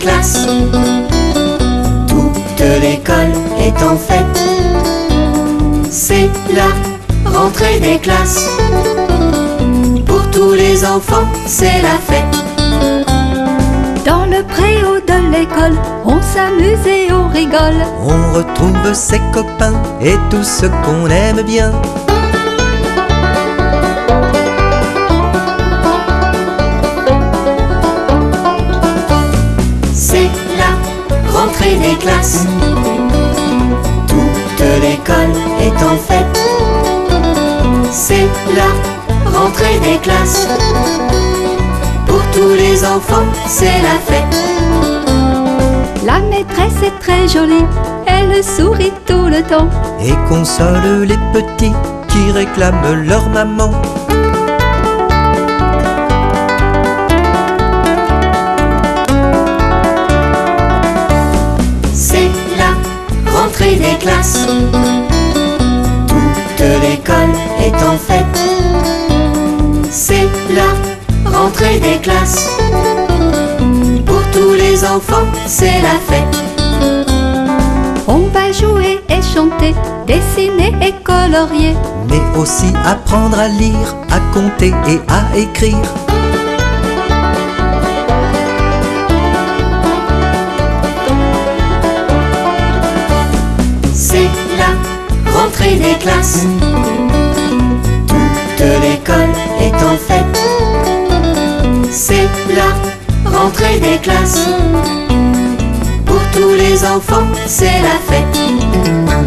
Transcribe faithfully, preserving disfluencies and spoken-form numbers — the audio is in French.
classes. Toute l'école est en fête. C'est la rentrée des classes. Pour tous les enfants, c'est la fête. Dans le préau de l'école, on s'amuse et on rigole. On retrouve ses copains et tout ce qu'on aime bien. C'est la rentrée des classes. Toute l'école est en fête. C'est la rentrée des classes. Pour tous les enfants, c'est la fête. La maîtresse est très jolie, elle sourit tout le temps et console les petits qui réclament leur maman. C'est la rentrée des classes. Toute l'école est en fête. C'est la rentrée des classes. Pour tous les enfants, c'est la fête. On va jouer et chanter, dessiner et colorier, mais aussi apprendre à lire, à compter et à écrire. C'est la rentrée des classes. Toute l'école est en fête. C'est la rentrée des classes. Pour tous les enfants, c'est la fête.